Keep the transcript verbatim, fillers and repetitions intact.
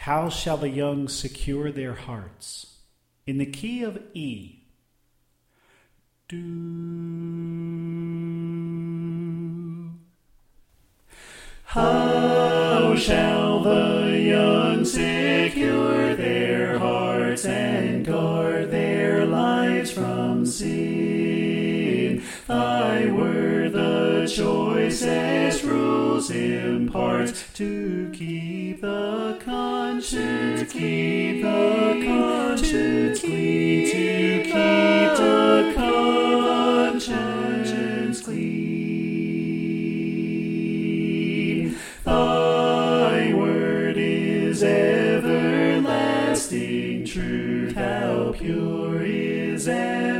How shall the young secure their hearts? In the key of E. Do. How shall the young secure their hearts and guard their lives from sin? Thy word the choicest rules imparts to keep the conscience, to keep the conscience clean, to keep the conscience clean. Thy word is everlasting truth, how pure is everlasting